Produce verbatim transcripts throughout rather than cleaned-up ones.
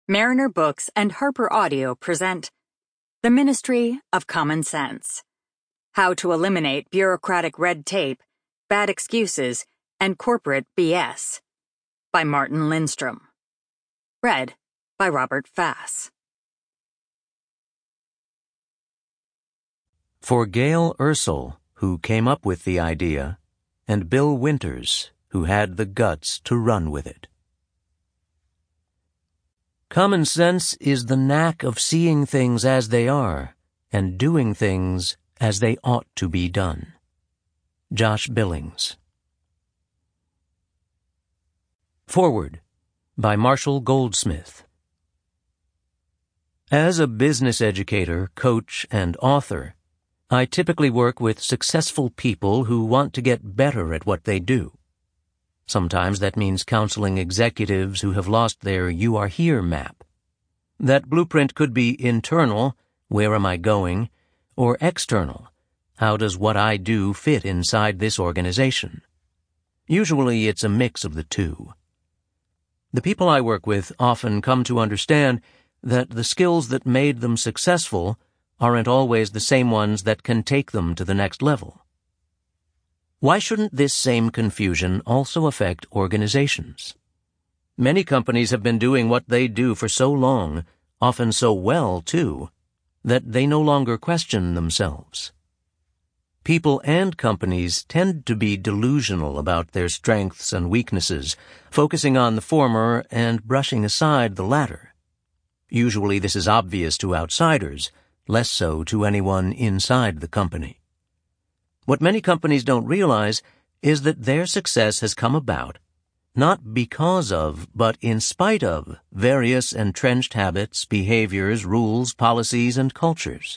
Mariner Books and Harper Audio present The Ministry of Common Sense: How to Eliminate Bureaucratic Red Tape, Bad Excuses, and Corporate B S by Martin Lindstrom. Read by Robert Fass. For Gail Ursel, who came up with the idea, and Bill Winters, who had the guts to run with it. Common sense is the knack of seeing things as they are and doing things as they ought to be done. Josh Billings. Foreword by Marshall Goldsmith. As a business educator, coach, and author, I typically work with successful people who want to get better at what they do. Sometimes that means counseling executives who have lost their "you are here" map. That blueprint could be internal, where am I going, or external, how does what I do fit inside this organization? Usually it's a mix of the two. The people I work with often come to understand that the skills that made them successful aren't always the same ones that can take them to the next level. Why shouldn't this same confusion also affect organizations? Many companies have been doing what they do for so long, often so well, too, that they no longer question themselves. People and companies tend to be delusional about their strengths and weaknesses, focusing on the former and brushing aside the latter. Usually this is obvious to outsiders, less so to anyone inside the company. What many companies don't realize is that their success has come about not because of, but in spite of, various entrenched habits, behaviors, rules, policies, and cultures.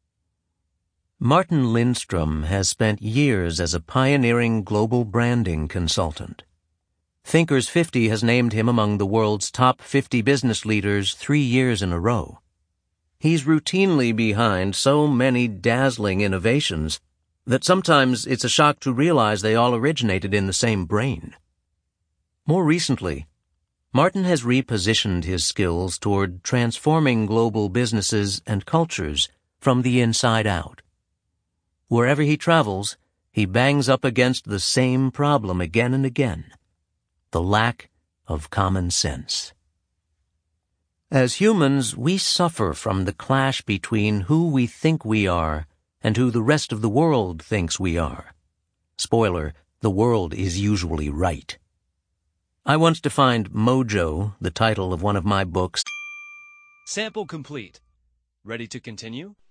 Martin Lindstrom has spent years as a pioneering global branding consultant. Thinkers fifty has named him among the world's top fifty business leaders three years in a row. He's routinely behind so many dazzling innovations that sometimes it's a shock to realize they all originated in the same brain. More recently, Martin has repositioned his skills toward transforming global businesses and cultures from the inside out. Wherever he travels, he bangs up against the same problem again and again: the lack of common sense. As humans, we suffer from the clash between who we think we are and who the rest of the world thinks we are. Spoiler, the world is usually right. I once defined mojo, the title of one of my books. Sample complete. Ready to continue?